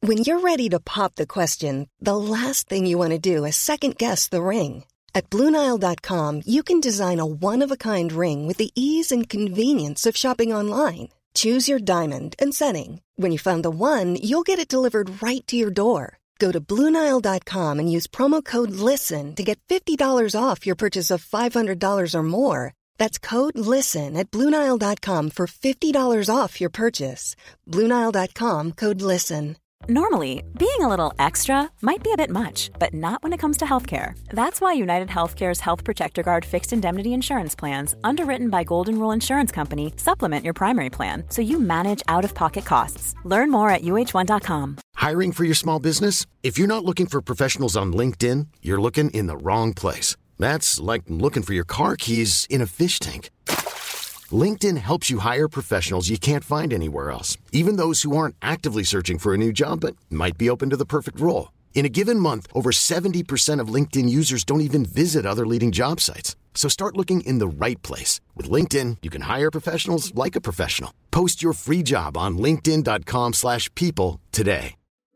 When you're ready to pop the question, the last thing you want to do is second-guess the ring. At BlueNile.com, you can design a one-of-a-kind ring with the ease and convenience of shopping online. Choose your diamond and setting. When you find the one, you'll get it delivered right to your door. Go to BlueNile.com and use promo code LISTEN to get $50 off your purchase of $500 or more. That's code LISTEN at BlueNile.com for $50 off your purchase. BlueNile.com, code LISTEN. Normally, being a little extra might be a bit much, but not when it comes to healthcare. That's why United Healthcare's Health Protector Guard fixed indemnity insurance plans, underwritten by Golden Rule Insurance Company, supplement your primary plan so you manage out-of-pocket costs. Learn more at UH1.com. Hiring for your small business? If you're not looking for professionals on LinkedIn, you're looking in the wrong place. That's like looking for your car keys in a fish tank. LinkedIn helps you hire professionals you can't find anywhere else, even those who aren't actively searching for a new job but might be open to the perfect role. In a given month, over 70% of LinkedIn users don't even visit other leading job sites. So start looking in the right place. With LinkedIn, you can hire professionals like a professional. Post your free job on linkedin.com/people today.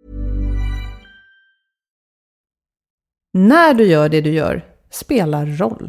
När du gör det du gör spelar roll.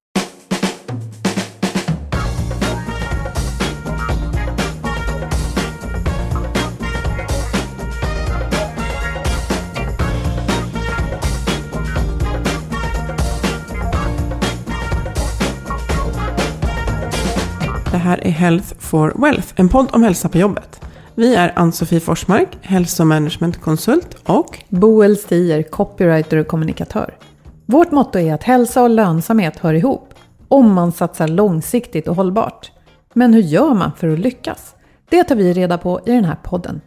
Det här är Health for Wealth, en podd om hälsa på jobbet. Vi är Ann-Sofie Forsmark, hälsomanagementkonsult och Boel Stier, copywriter och kommunikatör. Vårt motto är att hälsa och lönsamhet hör ihop om man satsar långsiktigt och hållbart. Men hur gör man för att lyckas? Det tar vi reda på i den här podden.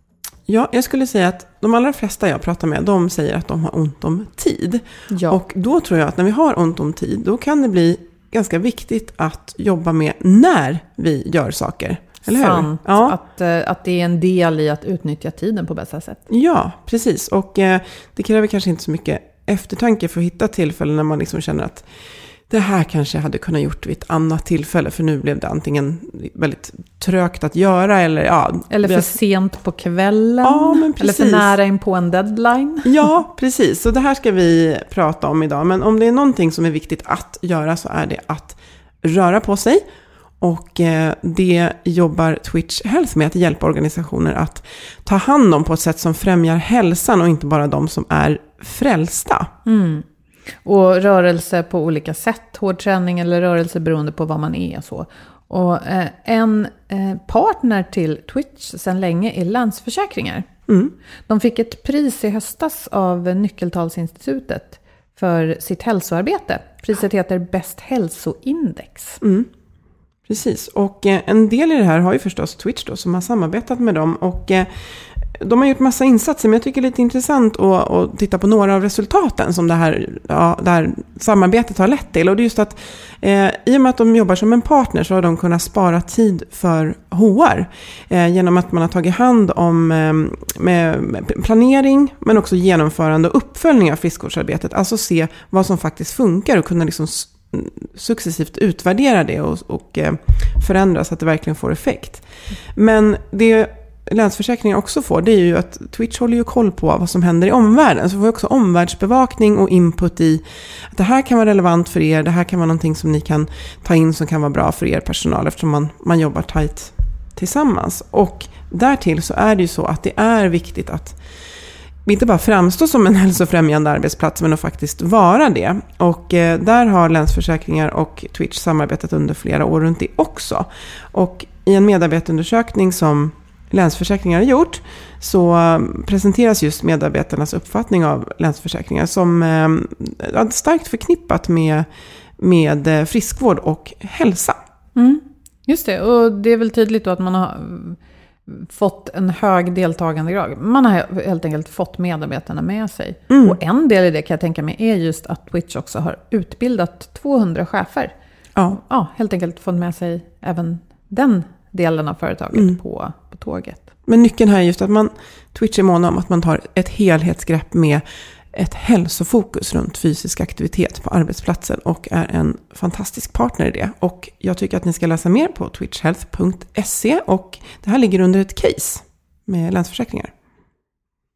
Ja, jag skulle säga att de allra flesta jag pratar med, de säger att de har ont om tid. Ja. Och då tror jag att när vi har ont om tid, då kan det bli ganska viktigt att jobba med när vi gör saker. Eller hur? Sant. Ja. Att det är en del i att utnyttja tiden på bästa sätt. Ja, precis. Och det kräver kanske inte så mycket eftertanke för att hitta tillfällen när man liksom känner att det här kanske jag hade kunnat gjort vid ett annat tillfälle, för nu blev det antingen väldigt trögt att göra eller för sent på kvällen. Ja, men precis. Eller för nära in på en deadline. Ja, precis. Så det här ska vi prata om idag. Men om det är någonting som är viktigt att göra så är det att röra på sig. Och det jobbar Twitch Health med, att hjälpa organisationer att ta hand om på ett sätt som främjar hälsan och inte bara de som är frälsta. Mm. Och rörelse på olika sätt, hårdträning eller rörelse beroende på vad man är. Så. Och en partner till Twitch sedan länge är Länsförsäkringar. Mm. De fick ett pris i höstas av Nyckeltalsinstitutet för sitt hälsoarbete. Priset heter Bäst hälsoindex. Mm. Precis, och en del i det här har ju förstås Twitch då, som har samarbetat med dem, och de har gjort massa insatser, men jag tycker det är lite intressant att titta på några av resultaten som det här samarbetet har lett till. Och det är just att i och med att de jobbar som en partner så har de kunnat spara tid för HR genom att man har tagit hand om med planering, men också genomförande och uppföljning av friskvårdsarbetet. Alltså se vad som faktiskt funkar och kunna liksom successivt utvärdera det och förändra så att det verkligen får effekt. Men det Länsförsäkringar också får, det är ju att Twitch håller ju koll på vad som händer i omvärlden. Så får vi också omvärldsbevakning och input i att det här kan vara relevant för er, det här kan vara någonting som ni kan ta in som kan vara bra för er personal, eftersom man jobbar tajt tillsammans. Och därtill så är det ju så att det är viktigt att vi inte bara framstår som en hälsofrämjande arbetsplats, men att faktiskt vara det. Och där har Länsförsäkringar och Twitch samarbetat under flera år runt det också. Och i en medarbetarundersökning som Länsförsäkringar har gjort så presenteras just medarbetarnas uppfattning av Länsförsäkringar som starkt förknippat med friskvård och hälsa. Mm, just det, och det är väl tydligt då att man har fått en hög deltagandegrad. Man har helt enkelt fått medarbetarna med sig. Mm. Och en del i det kan jag tänka mig är just att Twitch också har utbildat 200 chefer. Ja, helt enkelt fått med sig även den delen av företaget på tåget. Men nyckeln här är just att Twitch är mån om att man tar ett helhetsgrepp med ett hälsofokus runt fysisk aktivitet på arbetsplatsen och är en fantastisk partner i det. Och jag tycker att ni ska läsa mer på twitchhealth.se, och det här ligger under ett case med Länsförsäkringar.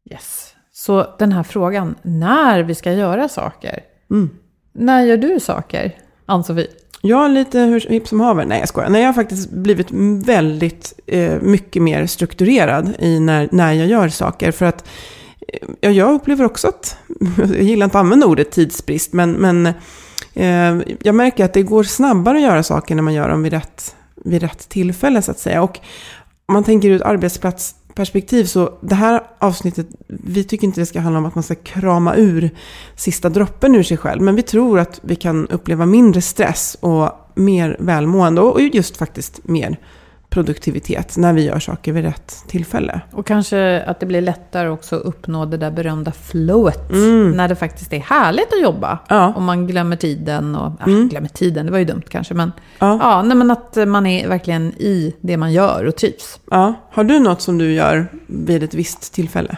Yes. Så den här frågan, när vi ska göra saker. När gör du saker, Ann-Sofie? Jag är lite hipp som haver. Nej, jag skojar. Nej, jag har faktiskt blivit väldigt mycket mer strukturerad i när jag gör saker. För att jag upplever också att, jag gillar inte att använda ordet tidsbrist, men jag märker att det går snabbare att göra saker när man gör dem vid rätt tillfälle, så att säga. Och om man tänker ur ett arbetsplatsperspektiv, så det här avsnittet, vi tycker inte det ska handla om att man ska krama ur sista droppen ur sig själv, men vi tror att vi kan uppleva mindre stress och mer välmående och just faktiskt mer produktivitet när vi gör saker vid rätt tillfälle. Och kanske att det blir lättare också att uppnå det där berömda flowet när det faktiskt är härligt att jobba. Ja. Om man glömmer tiden och glömmer tiden, det var ju dumt kanske, men men att man är verkligen i det man gör och trivs. Ja. Har du något som du gör vid ett visst tillfälle?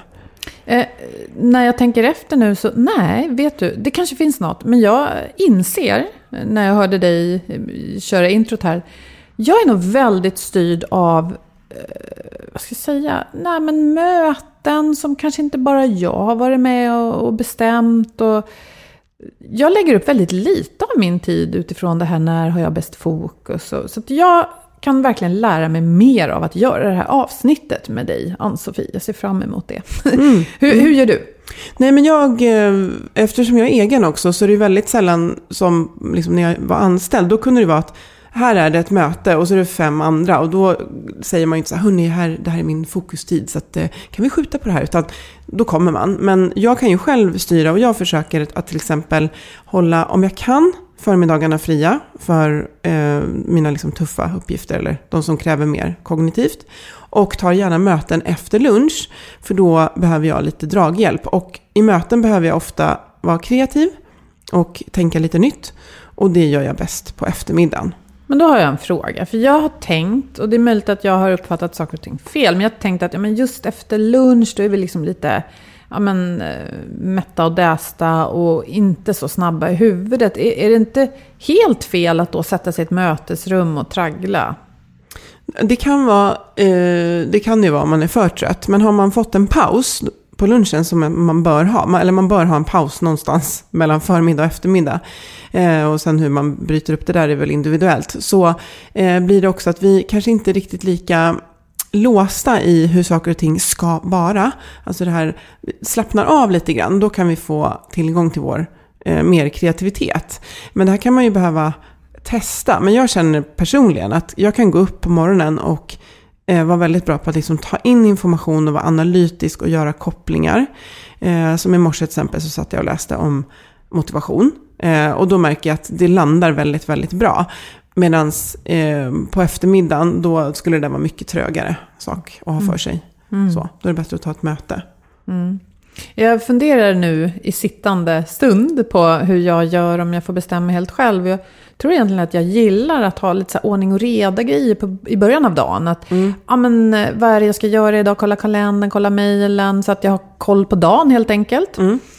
När jag tänker efter nu så, nej, vet du, det kanske finns något, men jag inser när jag hörde dig köra introt här, jag är nog väldigt styrd av, vad ska jag säga, möten som kanske inte bara jag har varit med och bestämt. Och jag lägger upp väldigt lite av min tid utifrån det här, när har jag bäst fokus. Så att jag kan verkligen lära mig mer av att göra det här avsnittet med dig, Ann-Sofie. Jag ser fram emot det. Hur gör du? Nej, men eftersom jag är egen också, så är det väldigt sällan som liksom när jag var anställd, då kunde det vara att här är det ett möte och så är det 5 andra. Och då säger man ju inte så här, hörni, det här är min fokustid, så att, kan vi skjuta på det här? Utan då kommer man. Men jag kan ju själv styra, och jag försöker att till exempel hålla, om jag kan, förmiddagarna fria för mina liksom tuffa uppgifter eller de som kräver mer kognitivt. Och tar gärna möten efter lunch, för då behöver jag lite draghjälp. Och i möten behöver jag ofta vara kreativ och tänka lite nytt. Och det gör jag bäst på eftermiddagen. Men då har jag en fråga. För jag har tänkt, och det är möjligt att jag har uppfattat saker och ting fel, men jag har tänkt att just efter lunch då är vi liksom lite mätta och dästa och inte så snabba i huvudet. Är det inte helt fel att då sätta sig i ett mötesrum och traggla? Det kan ju vara om man är för trött. Men har man fått en paus på lunchen som man bör ha, eller man bör ha en paus någonstans mellan förmiddag och eftermiddag, och sen hur man bryter upp det där är väl individuellt, så blir det också att vi kanske inte riktigt lika låsta i hur saker och ting ska vara. Alltså det här slappnar av lite grann, då kan vi få tillgång till vår mer kreativitet. Men det här kan man ju behöva testa. Men jag känner personligen att jag kan gå upp på morgonen och vara väldigt bra på att liksom ta in information och vara analytisk och göra kopplingar. Som i morse till exempel så satt jag och läste om motivation. Och då märker jag att det landar väldigt, väldigt bra. Medan på eftermiddagen då skulle det vara mycket trögare sak att ha för sig. Så, då är det bättre att ta ett möte. Jag funderar nu i sittande stund på hur jag gör om jag får bestämma helt själv. Jag tror egentligen att jag gillar att ha lite så här ordning och reda grejer i början av dagen. Att, vad är det jag ska göra idag? Kolla kalendern, kolla mejlen, så att jag har koll på dagen helt enkelt.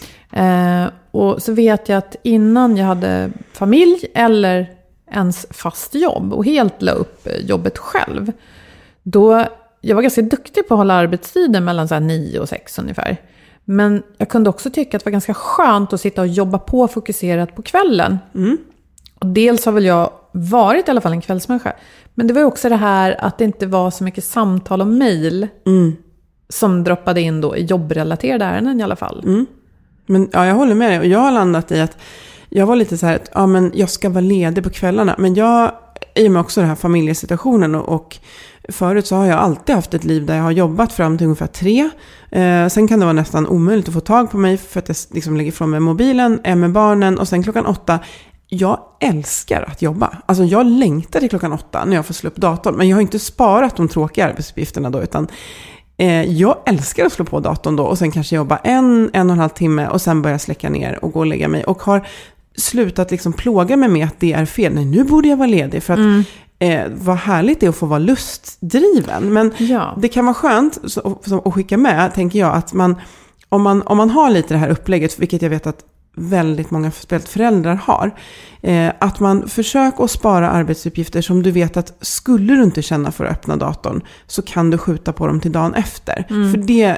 Och så vet jag att innan jag hade familj eller ens fast jobb och helt la upp jobbet själv, då jag var ganska duktig på att hålla arbetstiden mellan så här 9 och 6 ungefär. Men jag kunde också tycka att det var ganska skönt att sitta och jobba på fokuserat på kvällen. Och dels har väl jag varit i alla fall en kvällsmänniska. Men det var ju också det här att det inte var så mycket samtal och mejl som droppade in då i jobbrelaterade ärenden i alla fall. Men ja, jag håller med dig. Och jag har landat i att jag var lite så här att men jag ska vara ledig på kvällarna. Men jag, i och med också den här familjesituationen och förut så har jag alltid haft ett liv där jag har jobbat fram till ungefär 3. Sen kan det vara nästan omöjligt att få tag på mig för att jag liksom lägger ifrån mig mobilen, är med barnen och sen klockan 8. Jag älskar att jobba. Alltså jag längtar till klockan 8 när jag får slå upp datorn. Men jag har inte sparat de tråkiga arbetsuppgifterna då, utan jag älskar att slå på datorn då och sen kanske jobba 1,5 timme och sen börja släcka ner och gå och lägga mig. Och har slutat liksom plåga mig med att det är fel. Nej, nu borde jag vara ledig för att vad härligt det är att få vara lustdriven. Men det kan vara skönt att skicka med, tänker jag, att om man har lite det här upplägget, vilket jag vet att väldigt många föräldrar har, att man försöker att spara arbetsuppgifter som du vet att skulle du inte känna för att öppna datorn så kan du skjuta på dem till dagen efter. För det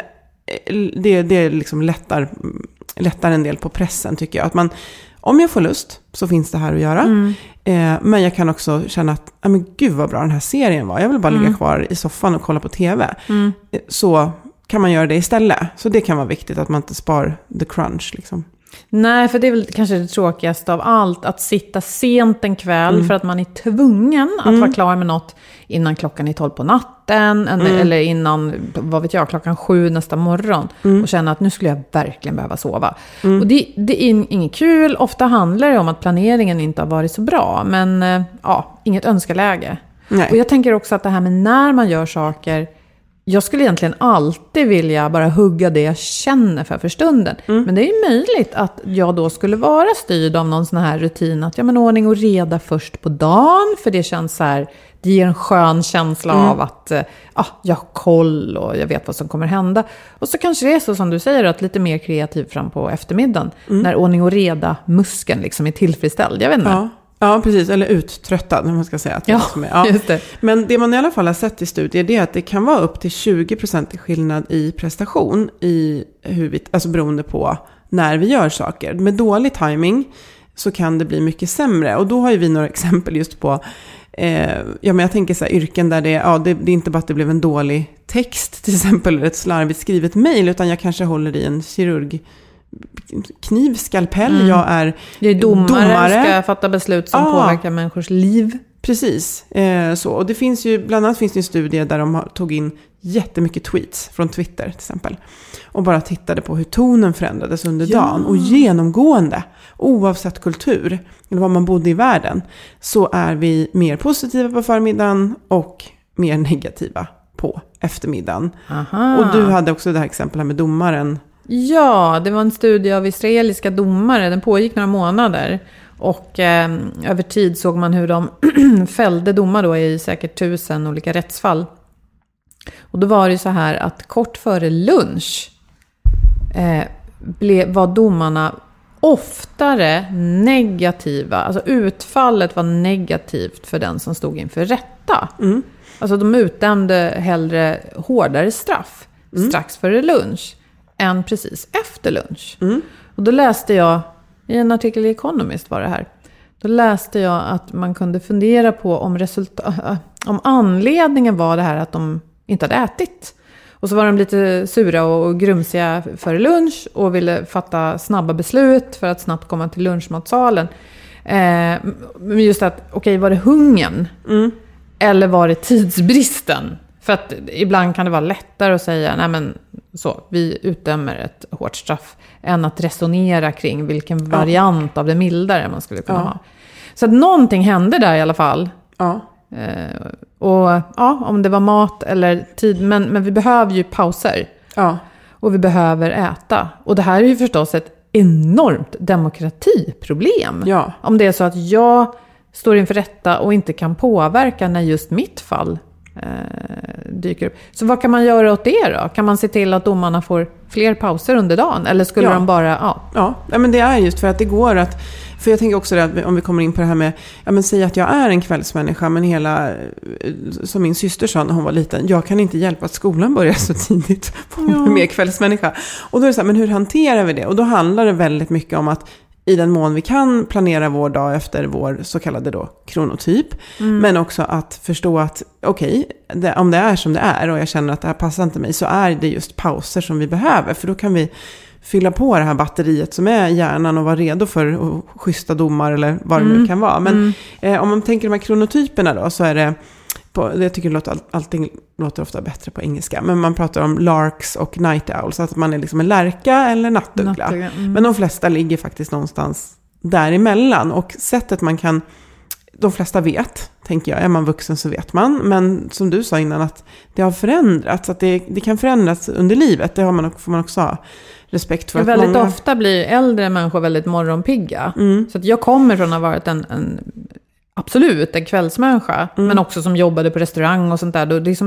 det liksom lättar en del på pressen tycker jag. Att om jag får lust så finns det här att göra. Men jag kan också känna att, men gud vad bra den här serien var. Jag vill bara ligga kvar i soffan och kolla på tv. Så kan man göra det istället. Så det kan vara viktigt att man inte spar the crunch liksom. Nej, för det är väl kanske det tråkigaste av allt. Att sitta sent en kväll för att man är tvungen att vara klar med något innan klockan är 12 på natten. Eller innan, vad vet jag, klockan 7 nästa morgon. Och känna att nu skulle jag verkligen behöva sova. Och det är inget kul. Ofta handlar det om att planeringen inte har varit så bra. Men inget önskeläge. Nej. Och jag tänker också att det här med när man gör saker... Jag skulle egentligen alltid vilja bara hugga det jag känner för stunden. Men det är ju möjligt att jag då skulle vara styrd av någon sån här rutin. Att ordning och reda först på dagen. För det känns så här, det ger en skön känsla av att jag har koll och jag vet vad som kommer hända. Och så kanske det är så som du säger, att lite mer kreativ fram på eftermiddagen. När ordning och reda muskeln liksom är tillfredsställd. Jag vet inte. Ja, precis. Eller uttröttad, om man ska säga. Just det. Men det man i alla fall har sett i studier, det är att det kan vara upp till 20% skillnad i prestation i alltså beroende på när vi gör saker. Med dålig timing så kan det bli mycket sämre. Och då har ju vi några exempel just på men jag tänker så här, yrken där det är inte bara att det blev en dålig text, till exempel, eller ett slarvigt skrivet mejl, utan jag kanske håller i en knivskalpell. Jag är domare. Ska fatta beslut som påverkar människors liv. Precis. Så. Och det finns ju, bland annat finns det en studie där de tog in jättemycket tweets från Twitter till exempel. Och bara tittade på hur tonen förändrades under dagen. Och genomgående, oavsett kultur eller var man bodde i världen, så är vi mer positiva på förmiddagen och mer negativa på eftermiddagen. Aha. Och du hade också det här exempel här med domaren. Ja, det var en studie av israeliska domare. Den pågick några månader. Och över tid såg man hur de fällde domar då i säkert 1000 olika rättsfall. Och då var det så här att kort före lunch var domarna oftare negativa. Alltså utfallet var negativt för den som stod inför rätta. Alltså de utdömde hellre hårdare straff strax före lunch än precis efter lunch. Och då läste jag, i en artikel i Economist var det här, då läste jag att man kunde fundera på om anledningen var det här att de inte hade ätit. Och så var de lite sura och grumsiga före lunch och ville fatta snabba beslut för att snabbt komma till lunchmatsalen. Men just att, var det hungern? Eller var det tidsbristen? För att ibland kan det vara lättare att säga, nej men så, vi utdömer ett hårt straff, än att resonera kring vilken variant av det mildare man skulle kunna ha. Så att någonting hände där i alla fall. Och om det var mat eller tid, men vi behöver ju pauser. Och vi behöver äta. Och det här är ju förstås ett enormt demokratiproblem. Om det är så att jag står inför rätta och inte kan påverka när just mitt fall dyker upp. Så vad kan man göra åt det då? Kan man se till att domarna får fler pauser under dagen? Eller skulle de bara... Ja, men det är just för att det går att... För jag tänker också att om vi kommer in på det här med... Ja, men säg att jag är en kvällsmänniska, men som min syster sa när hon var liten, jag kan inte hjälpa att skolan börjar så tidigt på mer kvällsmänniska. Och då är det så här, men hur hanterar vi det? Och då handlar det väldigt mycket om att i den mån vi kan planera vår dag efter vår så kallade då kronotyp. Men också att förstå att om det är som det är och jag känner att det här passar inte mig, så är det just pauser som vi behöver. För då kan vi fylla på det här batteriet som är hjärnan och vara redo för schyssta domar eller vad det nu kan vara. Men om man tänker de här kronotyperna då, så är det... Jag tycker allting låter ofta bättre på engelska. Men man pratar om larks och night owls. Att man är liksom en lärka eller nattuggla. Men de flesta ligger faktiskt någonstans däremellan. Och sättet man kan... De flesta vet, tänker jag. Är man vuxen så vet man. Men som du sa innan, att det har förändrats. Att det kan förändras under livet. Det får man också ha respekt för. Väldigt ofta blir äldre människor väldigt morgonpigga. Så att jag kommer från att ha varit en absolut en kvällsmänniska, men också som jobbade på restaurang och sånt där,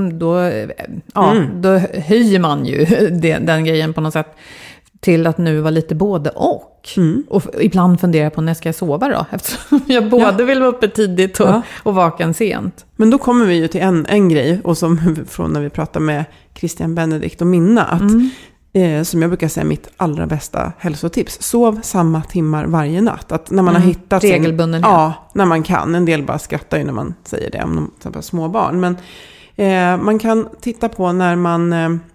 då höjer man ju den grejen på något sätt till att nu vara lite både och. Och ibland fundera på när ska jag sova då, eftersom jag både vill vara uppe tidigt och vaken sent. Men då kommer vi ju till en grej, och som från när vi pratar med Christian Benedikt och Minna, att som jag brukar säga mitt allra bästa hälsotips. Sov samma timmar varje natt. Att när man har hittat regelbundenhet. Ja, när man kan. En del bara skrattar ju när man säger det om de små barn. Men man kan titta på när man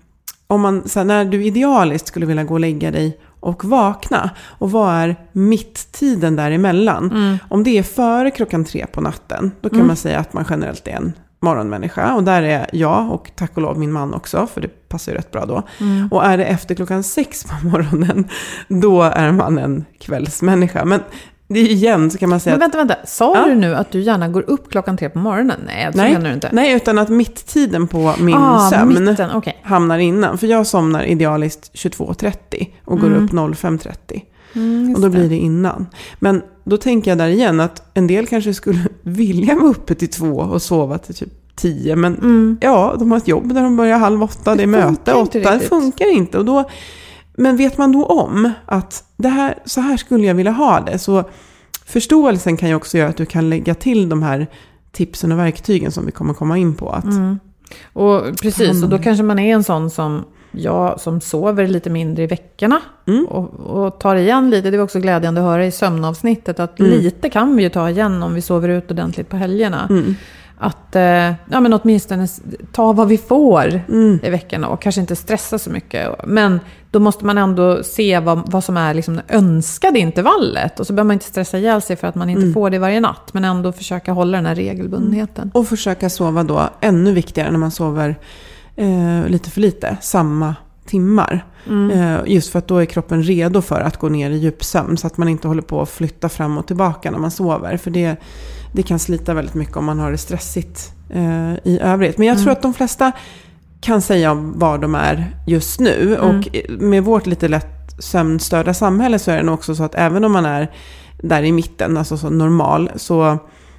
när du idealiskt skulle vilja gå och lägga dig och vakna. Och vad är mitttiden däremellan? Om det är före 3:00 på natten, då kan man säga att man generellt är en morgonmänniska. Och där är jag och tack och lov min man också, för det passar ju rätt bra då. Och är det efter 6:00 på morgonen, då är man en kvällsmänniska. Men det är igen så kan man säga... Men vänta. Sa du nu att du gärna går upp 3:00 på morgonen? Nej, det menar du inte. Nej, utan att mitttiden på min sömn hamnar innan. För jag somnar idealiskt 22:30 och går upp 05:30. Och då blir det innan. Men då tänker jag där igen att en del kanske skulle vilja vara uppe till 2 och sova till typ 10. Men ja, de har ett jobb där de börjar 7:30. Det är möte 8. Det funkar inte. Och då, men vet man då om att så här skulle jag vilja ha det, så förståelsen kan ju också göra att du kan lägga till de här tipsen och verktygen som vi kommer komma in på. Att och precis, och då kanske man är en sån som jag som sover lite mindre i veckorna och tar igen lite. Det var också glädjande att höra i sömnavsnittet att lite kan vi ju ta igen om vi sover ut ordentligt på helgerna. Att men åtminstone ta vad vi får i veckorna och kanske inte stressa så mycket. Men då måste man ändå se vad som är liksom det önskade intervallet. Och så behöver man inte stressa ihjäl sig för att man inte får det varje natt. Men ändå försöka hålla den här regelbundenheten. Och försöka sova då ännu viktigare när man sover lite för lite, samma timmar. Just för att då är kroppen redo för att gå ner i djupsömn, så att man inte håller på att flytta fram och tillbaka när man sover. För det kan slita väldigt mycket om man har det stressigt i övrigt. Men jag tror att de flesta kan säga var de är just nu. Och med vårt lite lätt sömnstörda samhälle så är det nog också så att även om man är där i mitten, alltså så normal, så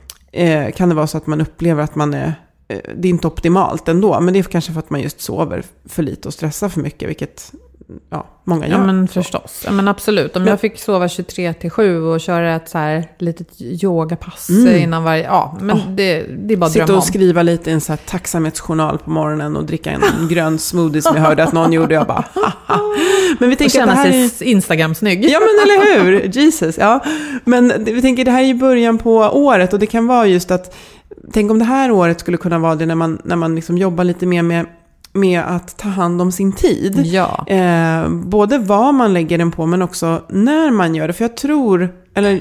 kan det vara så att man upplever att man är... Det är inte optimalt ändå, men det är kanske för att man just sover för lite och stressar för mycket, vilket många gör. Ja, men förstås. Ja, men absolut. Om jag fick sova 23-7 och köra ett så här litet yogapass innan varje... Ja, men det är bara dröm om. Sitta och skriva lite i en så här tacksamhetsjournal på morgonen och dricka en grön smoothie som jag hörde att någon gjorde. Jag bara... Men vi tänker att det här är... Instagram-snygg. Ja, men eller hur? Jesus, ja. Men vi tänker det här är ju början på året och det kan vara just att... Tänk om det här året skulle kunna vara det när man liksom jobbar lite mer med att ta hand om sin tid. Ja. Både vad man lägger den på, men också när man gör det. För jag tror, eller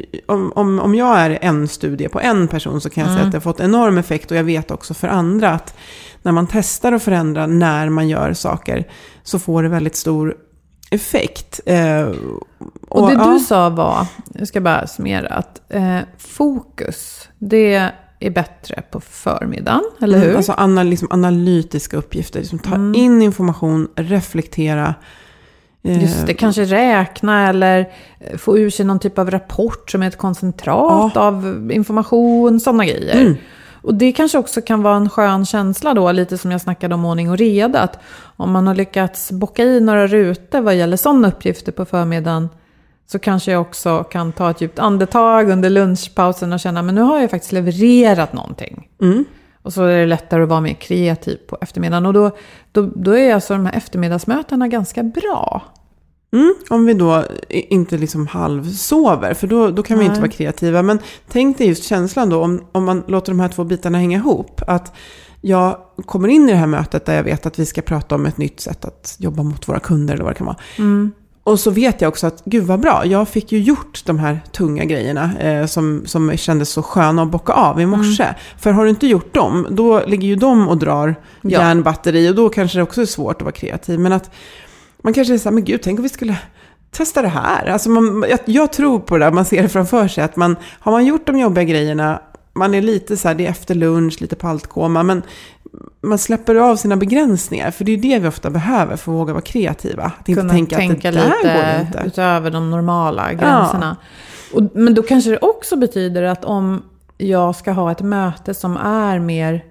om jag är en studie på en person, så kan jag säga att det har fått enorm effekt. Och jag vet också för andra att när man testar och förändrar när man gör saker, så får det väldigt stor effekt. Och det du sa var, jag ska bara summera, att fokus, det är bättre på förmiddagen, eller hur? Alltså analytiska uppgifter. Liksom ta in information, reflektera. Just det, kanske räkna eller få ur sig någon typ av rapport som är ett koncentrat av information, sådana grejer. Och det kanske också kan vara en skön känsla då, lite som jag snackade om ordning och reda. Att om man har lyckats bocka i några rutor vad gäller sådana uppgifter på förmiddagen, så kanske jag också kan ta ett djupt andetag under lunchpausen och känna, men nu har jag faktiskt levererat någonting. Och så är det lättare att vara mer kreativ på eftermiddagen. Och då är alltså de här eftermiddagsmötena ganska bra. Om vi då inte liksom halvsover, för då kan vi inte vara kreativa. Men tänk dig just känslan då, om man låter de här två bitarna hänga ihop. Att jag kommer in i det här mötet där jag vet att vi ska prata om ett nytt sätt att jobba mot våra kunder eller vad det kan vara. Och så vet jag också att, gud vad bra, jag fick ju gjort de här tunga grejerna som kändes så sköna att bocka av i morse. För har du inte gjort dem, då ligger ju de och drar järnbatteri, och då kanske det också är svårt att vara kreativ. Men att man kanske är så här, men gud, tänk om vi skulle testa det här. Alltså jag tror på det där, man ser det framför sig, att har man gjort de jobbiga grejerna, man är lite så här, det är efter lunch, lite paltkoma, men man släpper av sina begränsningar, för det är det vi ofta behöver för att våga vara kreativa. Att inte tänka att det där går inte. Utöver de normala gränserna. Men då kanske det också betyder att om jag ska ha ett möte som är mer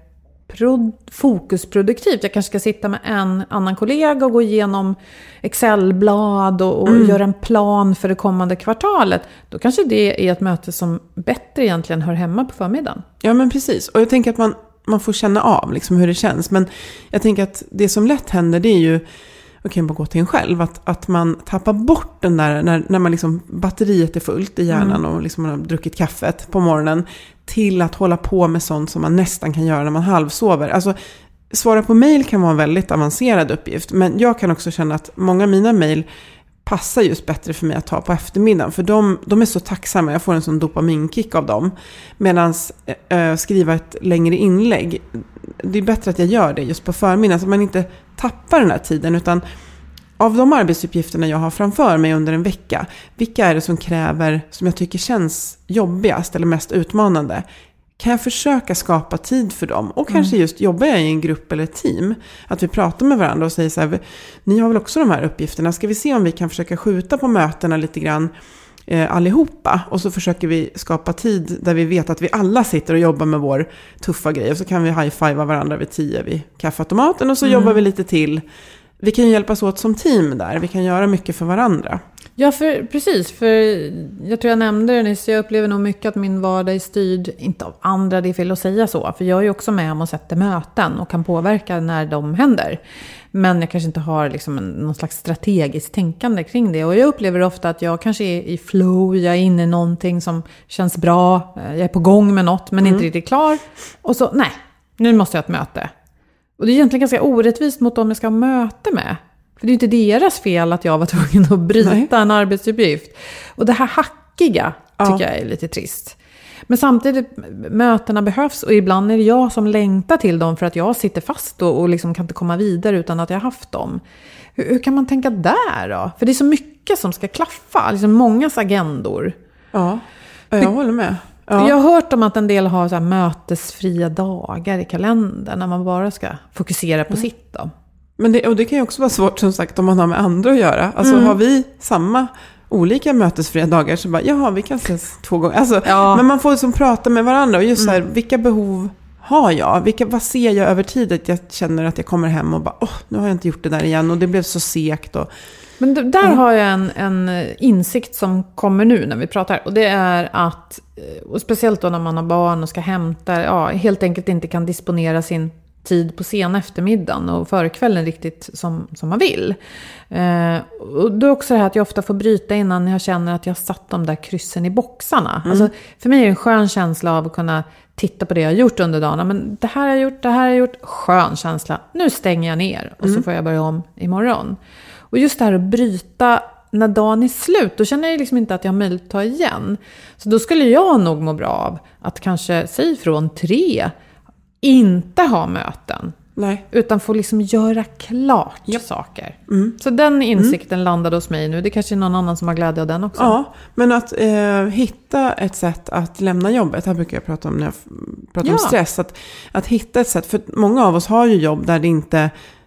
fokusproduktivt, jag kanske ska sitta med en annan kollega och gå igenom Excelblad och göra en plan för det kommande kvartalet, då kanske det är ett möte som bättre egentligen hör hemma på förmiddagen. Ja, men precis. Och jag tänker att man får känna av liksom hur det känns. Men jag tänker att det som lätt händer, det är ju och kan bara gå till en själv, att man tappar bort den där, när man liksom, batteriet är fullt i hjärnan och liksom man har druckit kaffet på morgonen, till att hålla på med sånt som man nästan kan göra när man halvsover. Alltså, svara på mejl kan vara en väldigt avancerad uppgift, men jag kan också känna att många av mina mejl passar just bättre för mig att ta på eftermiddagen, för de är så tacksamma, jag får en sån dopaminkick av dem, medan skriva ett längre inlägg, det är bättre att jag gör det just på förmiddagen, så man inte tappar den här tiden, utan av de arbetsuppgifterna jag har framför mig under en vecka, vilka är det som jag tycker känns jobbigast eller mest utmanande? Kan jag försöka skapa tid för dem? Och kanske just jobbar jag i en grupp eller ett team. Att vi pratar med varandra och säger så här, ni har väl också de här uppgifterna. Ska vi se om vi kan försöka skjuta på mötena lite grann allihopa. Och så försöker vi skapa tid där vi vet att vi alla sitter och jobbar med vår tuffa grej. Och så kan vi high-fivea varandra vid 10 vid kaffeautomaten. Och så jobbar vi lite till. Vi kan ju hjälpas åt som team där. Vi kan göra mycket för varandra. Ja, precis. För jag tror jag nämnde det nyss. Jag upplever nog mycket att min vardag är styrd, inte av andra, det är fel att säga så. För jag är ju också med om och sätter möten och kan påverka när de händer. Men jag kanske inte har liksom någon slags strategiskt tänkande kring det. Och jag upplever ofta att jag kanske är i flow, jag är inne i någonting som känns bra. Jag är på gång med något men inte riktigt klar. Och så, nej, nu måste jag ha ett möte. Och det är egentligen ganska orättvist mot dem jag ska ha möte med. För det är inte deras fel att jag var tvungen att bryta en arbetsuppgift. Och det här hackiga tycker jag är lite trist. Men samtidigt, mötena behövs. Och ibland är det jag som längtar till dem för att jag sitter fast och liksom kan inte komma vidare utan att jag har haft dem. Hur kan man tänka där då? För det är så mycket som ska klaffa. Liksom mångas agendor. Ja, jag håller med. Ja. Jag har hört om att en del har så här mötesfria dagar i kalendern när man bara ska fokusera på sitt då. Men det kan ju också vara svårt som sagt om man har med andra att göra. Alltså har vi samma olika mötesfria dagar så bara, jaha, vi kan ses 2 gånger. Alltså, men man får liksom prata med varandra och just så här, vilka behov har jag? Vad ser jag över tid att jag känner att jag kommer hem och bara, nu har jag inte gjort det där igen och det blev så sekt. Men där har jag en insikt som kommer nu när vi pratar. Och det är att, och speciellt då när man har barn och ska hämta, helt enkelt inte kan disponera sin tid på sen eftermiddagen och förkvällen riktigt som man vill. Och då är också det här att jag ofta får bryta innan jag känner att jag har satt de där kryssen i boxarna. Alltså, för mig är det en skön känsla av att kunna titta på det jag har gjort under dagen. Men det här har jag gjort, det här har jag gjort. Skön känsla. Nu stänger jag ner och så får jag börja om imorgon. Och just det här att bryta när dagen är slut, då känner jag liksom inte att jag har möjlighet att ta igen. Så då skulle jag nog må bra av att kanske, säg från 3, inte ha möten. Nej. Utan få liksom göra klart saker. Så den insikten landade hos mig nu. Det kanske är någon annan som har glädje av den också. Ja, men att hitta ett sätt att lämna jobbet. Här brukar jag prata om när jag pratar om stress. Att hitta ett sätt. För många av oss har ju jobb där det inte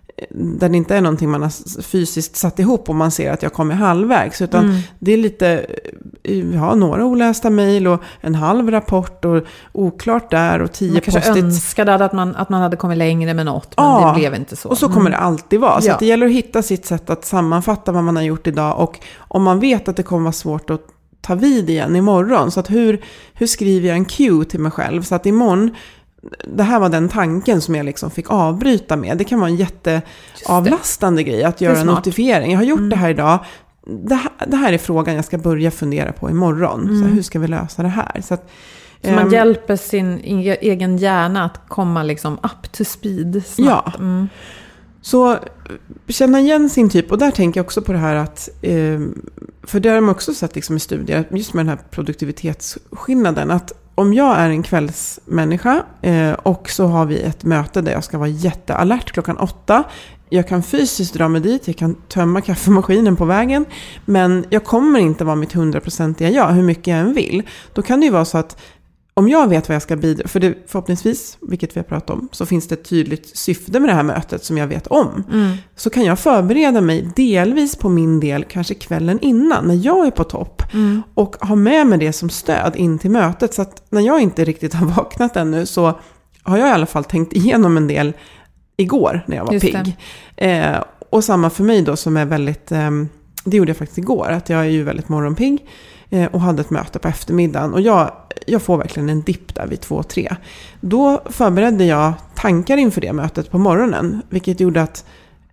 är någonting man har fysiskt satt ihop och man ser att jag kommer halvvägs. Utan det är lite, några olästa mejl och en halv rapport och oklart där och 10 post-its. Man kanske önskade att man hade kommit längre med något, men det blev inte så. Och så kommer det alltid vara. Så att det gäller att hitta sitt sätt att sammanfatta vad man har gjort idag. Och om man vet att det kommer vara svårt att ta vid igen imorgon. Så att hur skriver jag en cue till mig själv? Så att imorgon, det här var den tanken som jag liksom fick avbryta med. Det kan vara en jätteavlastande grej att göra en notifiering. Jag har gjort det här idag. Det här är frågan jag ska börja fundera på imorgon. Så hur ska vi lösa det här? Så man hjälper sin egen hjärna att komma liksom up to speed snabbt. Ja. Så känna igen sin typ. Och där tänker jag också på det här att, för det har man också sett liksom i studier, just med den här produktivitetsskillnaden, att om jag är en kvällsmänniska och så har vi ett möte där jag ska vara jättealert 8:00. Jag kan fysiskt dra mig dit, jag kan tömma kaffemaskinen på vägen, men jag kommer inte vara mitt 100%iga jag, hur mycket jag än vill. Då kan det ju vara så att om jag vet vad jag ska bidra, för det förhoppningsvis, vilket vi har pratat om, så finns det ett tydligt syfte med det här mötet som jag vet om. Så kan jag förbereda mig delvis på min del, kanske kvällen innan, när jag är på topp. Och ha med mig det som stöd in till mötet. Så att när jag inte riktigt har vaknat ännu så har jag i alla fall tänkt igenom en del igår när jag var pigg. Och samma för mig då som är väldigt, det gjorde jag faktiskt igår, att jag är ju väldigt morgonpigg. Och hade ett möte på eftermiddagen. Och jag får verkligen en dipp där vid 2-3. Då förberedde jag tankar inför det mötet på morgonen. Vilket gjorde att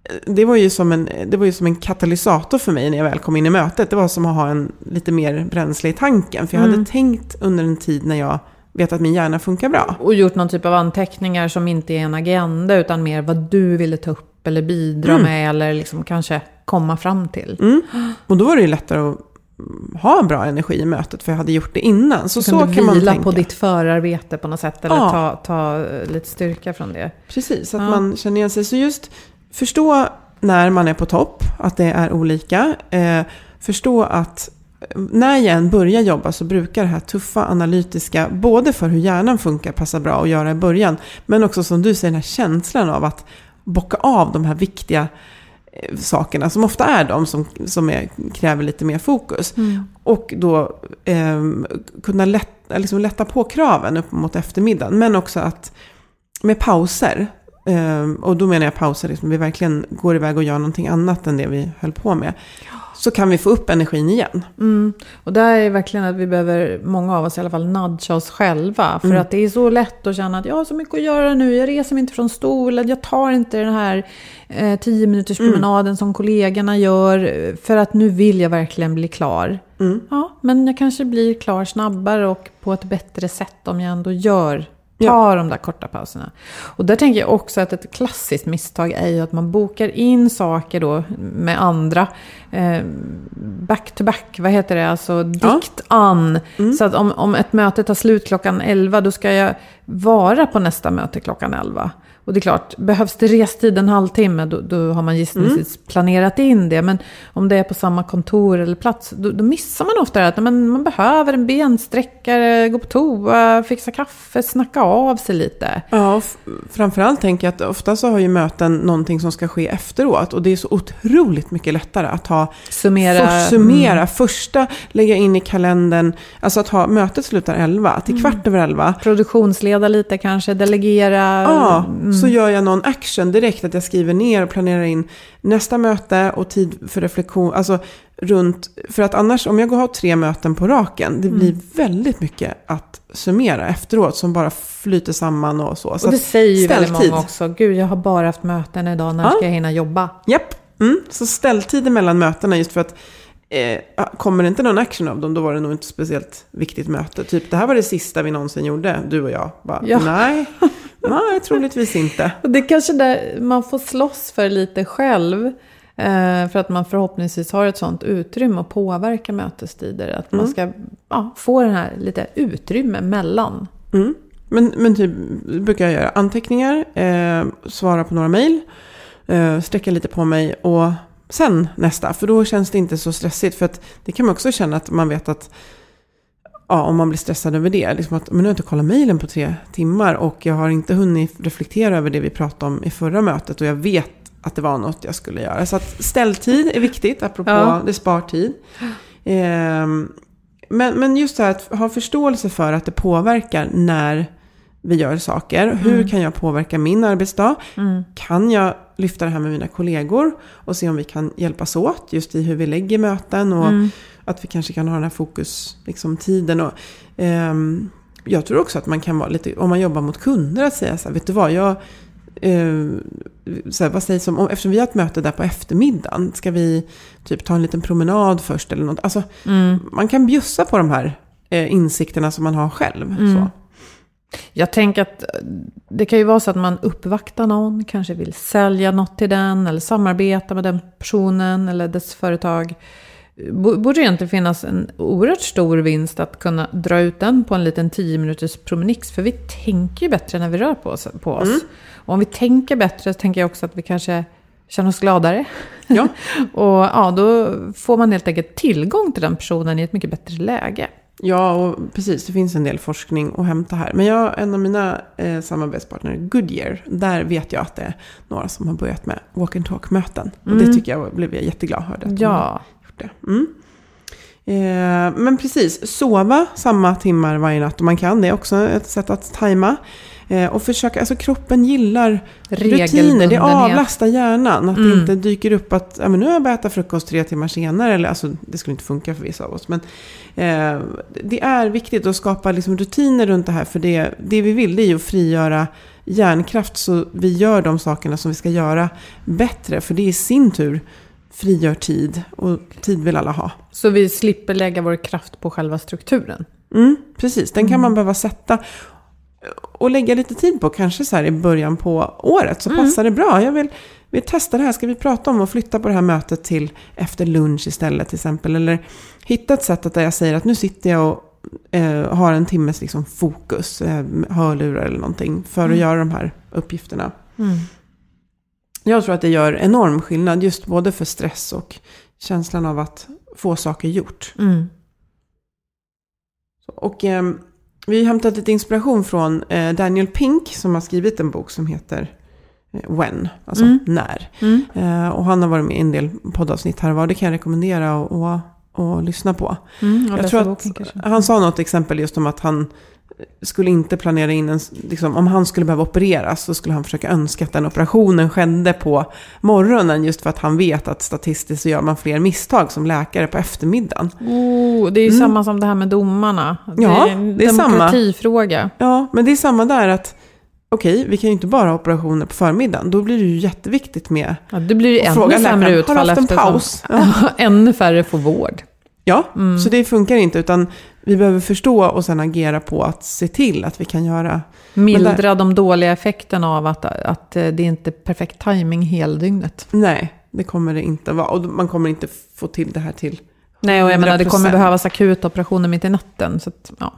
det var ju som en katalysator för mig när jag väl kom in i mötet. Det var som att ha en lite mer bränsle i tanken. För jag hade tänkt under en tid när jag vet att min hjärna funkar bra. Och gjort någon typ av anteckningar som inte är en agenda utan mer vad du ville ta upp eller bidra med eller liksom kanske komma fram till. Och då var det ju lättare att ha en bra energi i mötet för jag hade gjort det innan. Så kan man vila tänka. På ditt förarbete på något sätt eller ta lite styrka från det. Precis, att man känner igen sig. Så just förstå när man är på topp, att det är olika. Förstå att när jag än börjar jobba så brukar det här tuffa analytiska, både för hur hjärnan funkar, passa bra att göra i början, men också som du säger, den här känslan av att bocka av de här viktiga sakerna som ofta är de som kräver lite mer fokus. Och då kunna lätta på kraven upp mot eftermiddagen, men också att med pauser, och då menar jag pauser liksom, vi verkligen går iväg och gör någonting annat än det vi höll på med, så kan vi få upp energin igen. Och där är verkligen att vi behöver, många av oss i alla fall, nudga oss själva. För att det är så lätt att känna att jag har så mycket att göra nu. Jag reser mig inte från stolen. Jag tar inte den här 10 minuters promenaden som kollegorna gör. För att nu vill jag verkligen bli klar. Ja, men jag kanske blir klar snabbare och på ett bättre sätt om jag ändå tar de där korta pauserna. Och där tänker jag också att ett klassiskt misstag är ju att man bokar in saker då med andra back to back, vad heter det? Alltså dikt an. Så att om ett möte tar slut klockan 11, då ska jag vara på nästa möte klockan 11. Och det är klart, behövs det restid en halvtimme, då har man gissningsvis planerat in det. Men om det är på samma kontor eller plats, då missar man ofta att man behöver en bensträckare, gå på toa, fixa kaffe, snacka av sig lite. Ja, framförallt tänker jag att ofta så har ju möten någonting som ska ske efteråt. Och det är så otroligt mycket lättare att summera första, lägga in i kalendern. Alltså att ha mötet slutar 11 till 11:15. Produktionsleda lite kanske, delegera. Så gör jag någon action direkt, att jag skriver ner och planerar in nästa möte och tid för reflektion. Alltså för att annars, om jag går och har 3 möten på raken, det blir väldigt mycket att summera efteråt som bara flyter samman och så. Och det säger ju väldigt många också. Gud, jag har bara haft möten idag, när ska jag hinna jobba? Japp. Så ställtider mellan mötena, just för att kommer det inte någon action av dem, då var det nog inte speciellt viktigt möte. Typ, det här var det sista vi någonsin gjorde, du och jag. Nej, troligtvis inte. Och det är kanske där man får slåss för lite själv. För att man förhoppningsvis har ett sånt utrymme att påverka mötestider. Att man ska få den här lite utrymme mellan. Men typ brukar jag göra anteckningar, svara på några mejl, sträcka lite på mig och sen nästa. För då känns det inte så stressigt. För att det kan man också känna att man vet att om man blir stressad över det. Liksom att, men nu har jag inte kollat mejlen på 3 timmar och jag har inte hunnit reflektera över det vi pratade om i förra mötet. Och jag vet att det var något jag skulle göra. Så att ställtid är viktigt, apropå det spar tid. Men just det här att ha förståelse för att det påverkar när vi gör saker. Hur kan jag påverka min arbetsdag? Kan jag lyfta det här med mina kollegor och se om vi kan hjälpas åt just i hur vi lägger möten och att vi kanske kan ha den här fokus liksom, tiden. Och, jag tror också att man kan vara lite, om man jobbar mot kunder, att säga så här, vet du vad, vad sägs om, eftersom vi har ett möte där på eftermiddagen, ska vi typ ta en liten promenad först eller något. Alltså, man kan bjussa på de här insikterna som man har själv. Så. Jag tänker att det kan ju vara så att man uppvaktar någon, kanske vill sälja något till den eller samarbeta med den personen eller dess företag. Borde det egentligen finnas en oerhört stor vinst att kunna dra ut den på en liten 10 minuters promenix, för vi tänker ju bättre när vi rör på oss. Och om vi tänker bättre så tänker jag också att vi kanske känner oss gladare. Ja. Och då får man helt enkelt tillgång till den personen i ett mycket bättre läge. Ja, och precis. Det finns en del forskning att hämta här. Men en av mina samarbetspartner, Goodyear, där vet jag att det är några som har börjat med walk and talk-möten. Och det tycker jag blev jag jätteglad hörde att de har gjort det. Men precis, sova samma timmar varje natt. Och man kan, det är också ett sätt att tajma. Och försöka, alltså kroppen gillar rutiner, det avlastar hjärnan. Att det inte dyker upp att men nu har jag börjat äta frukost 3 timmar senare. Eller, alltså, det skulle inte funka för vissa av oss. Men det är viktigt att skapa liksom rutiner runt det här. För det vi vill, det är ju att frigöra hjärnkraft så vi gör de sakerna som vi ska göra bättre. För det i sin tur frigör tid och tid vill alla ha. Så vi slipper lägga vår kraft på själva strukturen? Precis, den kan man behöva sätta och lägga lite tid på. Kanske så här i början på året så passar det bra. Jag vill testa det här. Ska vi prata om att flytta på det här mötet till efter lunch istället till exempel. Eller hitta ett sätt där jag säger att nu sitter jag och har en timmes liksom fokus, hörlurar eller någonting för att göra de här uppgifterna. Jag tror att det gör enorm skillnad just både för stress och känslan av att få saker gjort. Och vi har hämtat lite inspiration från Daniel Pink som har skrivit en bok som heter When, alltså när. Och han har varit med i en del poddavsnitt här och var. Det kan jag rekommendera och lyssna på. Jag tror att han sa något exempel just om att han skulle inte planera in liksom, om han skulle behöva opereras så skulle han försöka önska att den operationen skedde på morgonen just för att han vet att statistiskt så gör man fler misstag som läkare på eftermiddagen. Det är ju samma som det här med domarna. Det är en demokratifråga. Ja, men det är samma där att okej, vi kan ju inte bara ha operationer på förmiddagen. Då blir det ju jätteviktigt med det blir ju ännu sämre utfall efter paus. Ännu färre får vård. Ja, så det funkar inte utan vi behöver förstå och sen agera på att se till att vi kan göra... Mildra de dåliga effekterna av att det inte är perfekt timing heldygnet. Nej, det kommer det inte vara. Och man kommer inte få till det här till 100%. Nej, och jag menar det kommer behövas akuta operationer mitt i natten. Så att, ja.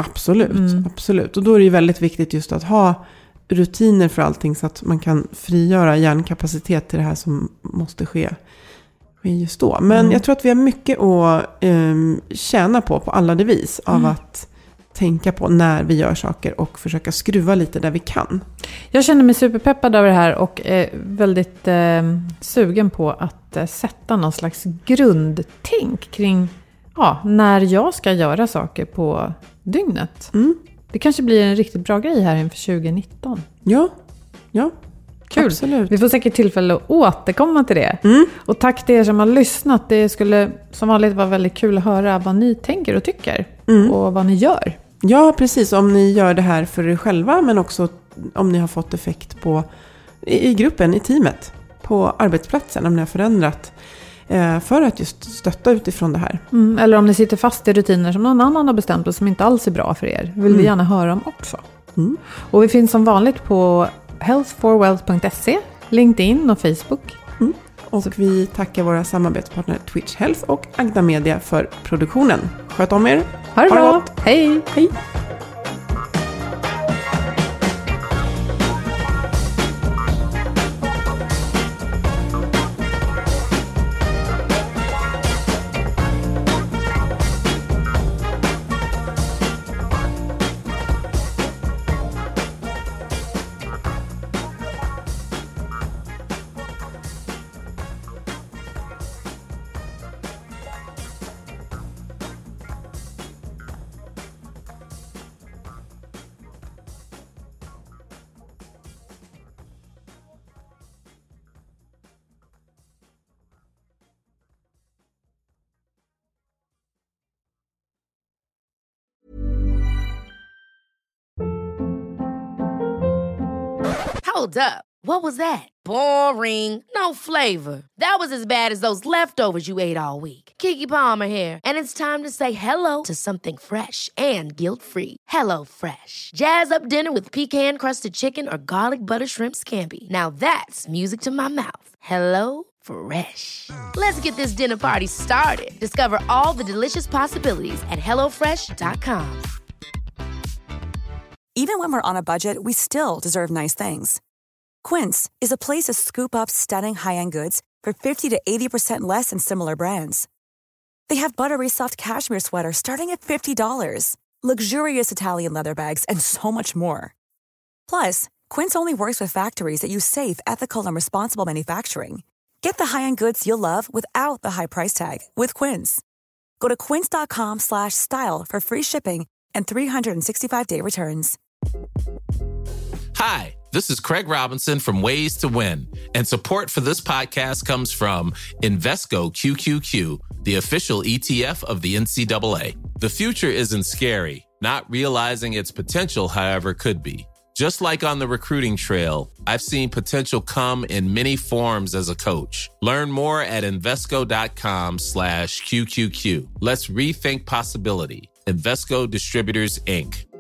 Absolut. Och då är det ju väldigt viktigt just att ha rutiner för allting så att man kan frigöra hjärnkapacitet till det här som måste ske just då. Men jag tror att vi har mycket att tjäna på alla devis av att tänka på när vi gör saker och försöka skruva lite där vi kan. Jag känner mig superpeppad över det här och är väldigt sugen på att sätta någon slags grundtänk kring när jag ska göra saker på dygnet. Det kanske blir en riktigt bra grej här inför 2019. Ja. Kul. Absolut. Vi får säkert tillfälle att återkomma till det. Och tack till er som har lyssnat. Det skulle som vanligt vara väldigt kul att höra vad ni tänker och tycker. Och vad ni gör. Ja, precis. Om ni gör det här för er själva. Men också om ni har fått effekt i gruppen, i teamet. På arbetsplatsen. Om ni har förändrat. För att just stötta utifrån det här. Eller om ni sitter fast i rutiner som någon annan har bestämt. Och som inte alls är bra för er. Vill vi gärna höra om också. Och vi finns som vanligt på healthforwealth.se, LinkedIn och Facebook. Och vi tackar våra samarbetspartner Twitch Health och Agda Media för produktionen. Sköt om er. Ha det bra. Hej. Hold up. What was that? Boring. No flavor. That was as bad as those leftovers you ate all week. Keke Palmer here, and it's time to say hello to something fresh and guilt-free. Hello Fresh. Jazz up dinner with pecan-crusted chicken or garlic butter shrimp scampi. Now that's music to my mouth. Hello Fresh. Let's get this dinner party started. Discover all the delicious possibilities at hellofresh.com. Even when we're on a budget, we still deserve nice things. Quince is a place to scoop up stunning high-end goods for 50 to 80% less than similar brands. They have buttery soft cashmere sweaters starting at $50, luxurious Italian leather bags, and so much more. Plus, Quince only works with factories that use safe, ethical, and responsible manufacturing. Get the high-end goods you'll love without the high price tag with Quince. Go to quince.com/style for free shipping and 365-day returns. Hi, this is Craig Robinson from Ways to Win, and support for this podcast comes from Invesco QQQ, the official ETF of the NCAA. The future isn't scary. Not realizing its potential, however, could be. Just like on the recruiting trail, I've seen potential come in many forms as a coach. Learn more at Invesco.com/QQQ. Let's rethink possibility. Invesco Distributors, Inc.